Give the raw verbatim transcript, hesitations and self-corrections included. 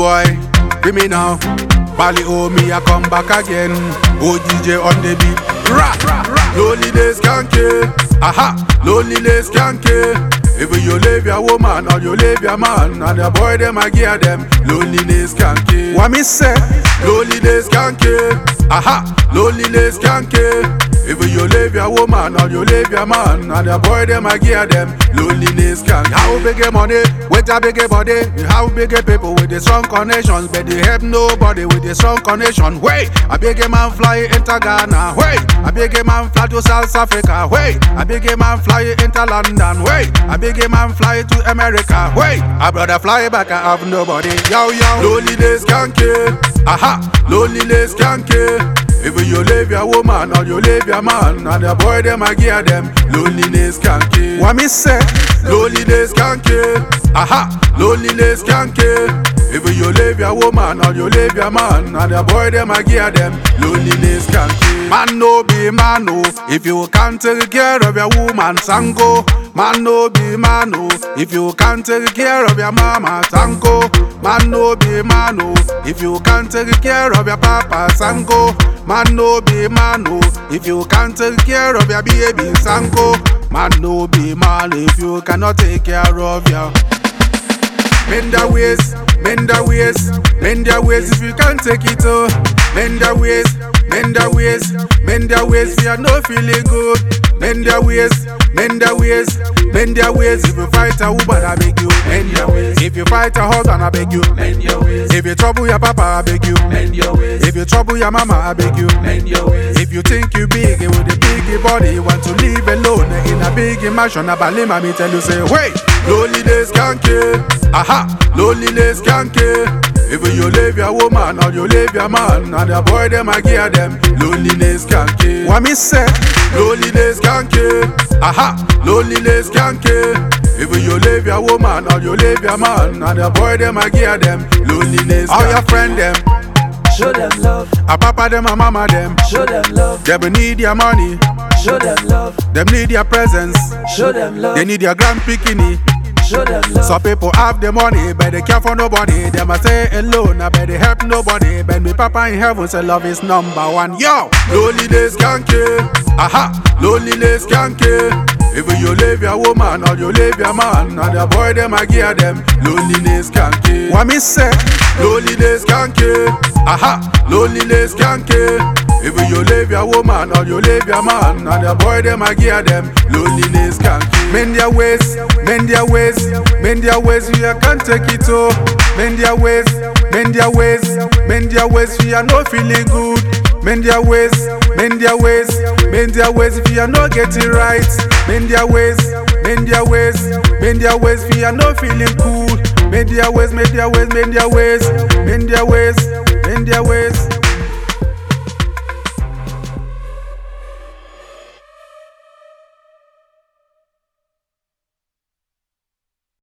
boy, give me now. Bali oh me, I come back again. Oh D J on the beat. Rah, rah, rah. Loneliness can't kill. Aha, loneliness can't kill. If you leave your woman or you leave your man, and the boy them I gear them, loneliness can't kill. What me say? Loneliness can't kill. Aha, loneliness can't kill. If you leave your woman or you leave your man, and the boy them I gear them, loneliness can't kill. How big a money with a big a body? How big a people with the strong connections, but they help nobody with the strong connection. Wait, a big a man fly into Ghana. Wait, a big a man fly to South Africa. Wait, a big a man fly into London. Wait, a big a man fly to America. Wait, a brother fly back, I have nobody. Yo yo, loneliness can't kill. Aha, loneliness can't kill. If you leave your woman or you leave your man, and the boy them I gear them, loneliness can't kill. What me say? Loneliness can't kill. Aha, loneliness can't kill. If you leave your woman or you leave your man, and the boy them I gear them, loneliness can't kill. Man no be man no, if you can't take care of your woman, sango. Man no be man no, if you can't take care of your mama, sango. Man no be man no, if you can't take care of your papa, sango. Man no be man no, if you can't take care of your baby, sango. Man no be man if you cannot take care of your. Mend the ways, mend the ways, mend the ways if you can't take it all. Mend the ways, mend the ways, mend the ways if you're not feeling good. Mend the ways, mend the ways, mend the ways. If you fight a woman, I beg you. Mend your ways. If you fight a husband, I beg you. Mend your ways. If you trouble your papa, I beg you. Mend your ways. If you trouble your mama, I beg you. Mend your ways. If you think you big with a big body, you want to live alone in a big mansion, a balima, me tell you say, wait, loneliness can't kill. Aha, loneliness can't kill. If you leave your woman or you leave your man, and the boy them I gear them, loneliness can't kill. What me say? Loneliness can't kill. Aha, loneliness can't kill. If you leave your woman or you leave your man, and the boy them I gear them, loneliness can't kill. All your friend them, show them love. A papa them, a mama them, show them love. Them need your money, show them love. Them need your presence, show them love. They need your grand bikini. Show them love. Some people have the money, but they care for nobody. They must stay alone, but they help nobody. But me papa in heaven say love is number one. Yo, loneliness can't kill. Aha, loneliness can't kill. If you leave your woman or you leave your man, and the boy them I gear them, loneliness can't kill. What me say? Loneliness can't kill. Aha, loneliness can't kill. If you leave your woman or you leave your man, and the boy them I gear them, loneliness can't kill. Mend their ways, mend their ways, mend their ways, you can't take it all. Mend their ways, mend their ways, mend their ways, you are not feeling good. Mend their ways, mend their ways, mend their ways if you are not getting right. Mend their ways, mend their ways, mend their ways if you are not feeling cool. Mend their ways, mend their ways, mend their ways, mend their ways.